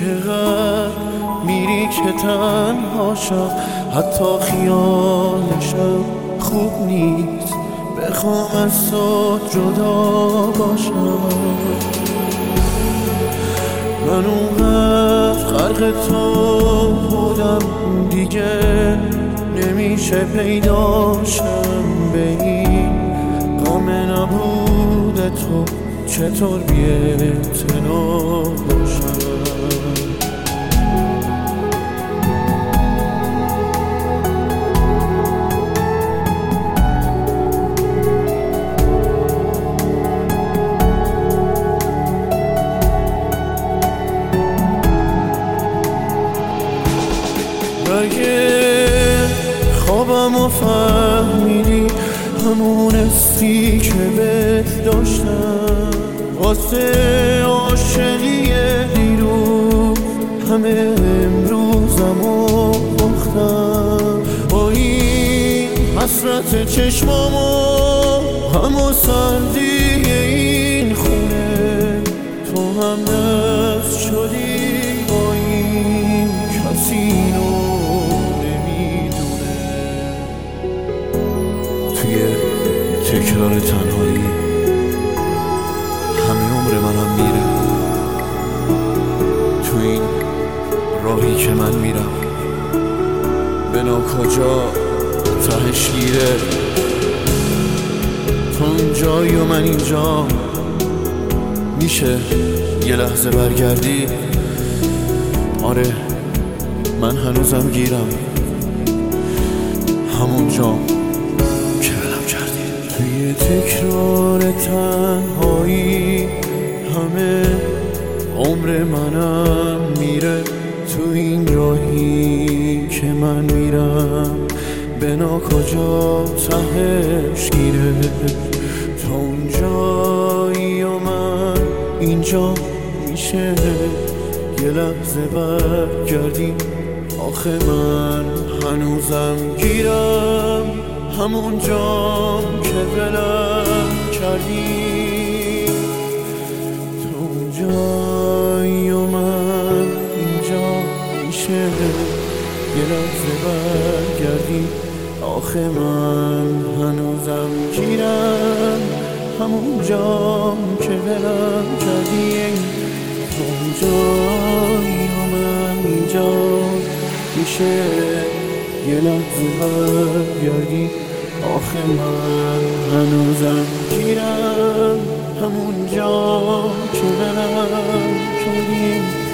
چقدر میری که تنها شم، حتی خیالشم خوب نیست بخوام از تو جدا باشم. من اونقدر غرق تو بودم دیگه نمیشه پیداشم به این غم نبود تو چطور بی‌اعتنا باشم. اگه خوابمو فهمیدی همون حسی که بهت داشتم واسه عاشقی دیروز همه امروزمو باختم. با این حسرت چشمامو همو سردی این خونه تو هم دست شدی با این کسی تکرار تنهایی همه عمر منم میره. تو این راهی که من میرم به ناکجا تهش گیره. تو اونجایی و من اینجا، میشه یه لحظه برگردی؟ آره من هنوزم گیرم همونجا توی تکرار تنهایی همه عمر منم میره. تو این راهی که من میرم به ناکجا تهش گیره. تا اونجایی و من اینجا، میشه یه لحظه برگردی؟ آخه من هنوزم گیرم همون جام که ولم کردی. تو اونجایی و من اینجا، میشه یه لحظه برگردی؟ آخه من هنوزم گیرم همون جام که ولم کردی. تو اونجایی و من اینجا، میشه یه لحظه برگردی؟ آخه من هنوزم گیرم همون جا که ولم کردی.